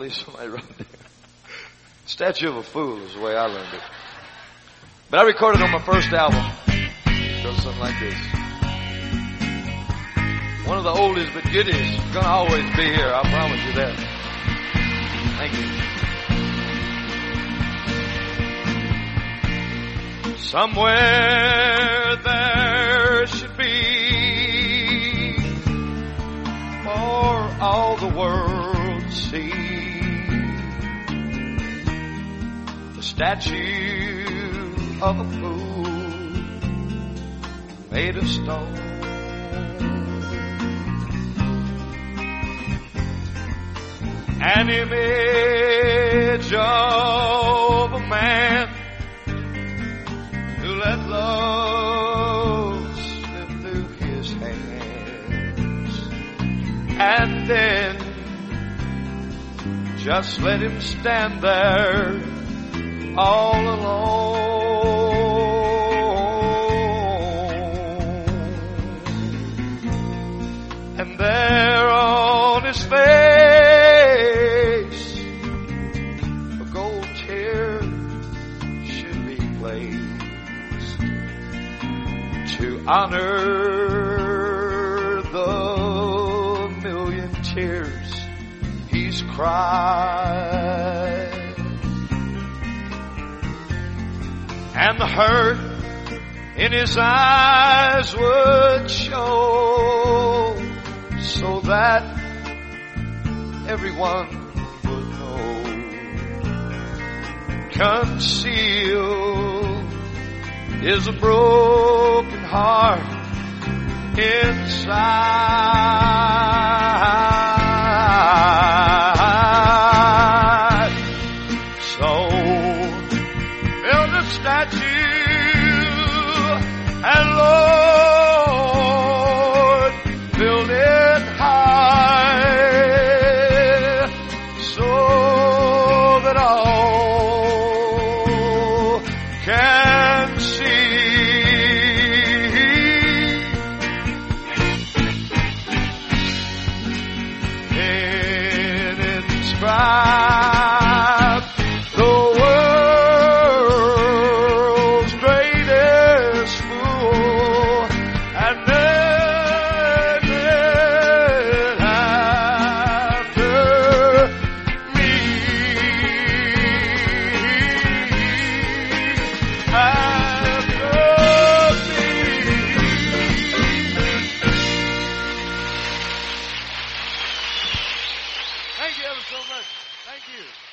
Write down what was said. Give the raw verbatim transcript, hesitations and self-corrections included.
Somebody wrote there. Statue of a Fool is the way I learned it. But I recorded on my first album. It goes something like this. One of the oldies but goodies. Gonna always be here, I promise you that. Thank you. Somewhere there should be for all the world to see the statue of a fool made of stone. An image of a man who let love slip through his hands, and then just let him stand there all alone. And there on his face a gold tear should be placed to honor the million tears he's cried, and the hurt in his eyes would show, so that everyone would know. Concealed is a broken heart inside. So build a statue, and Lord, build it high, so that all can see. And inscribe the world's greatest fool, and name it after me. After me. Thank you ever so much. Thank you.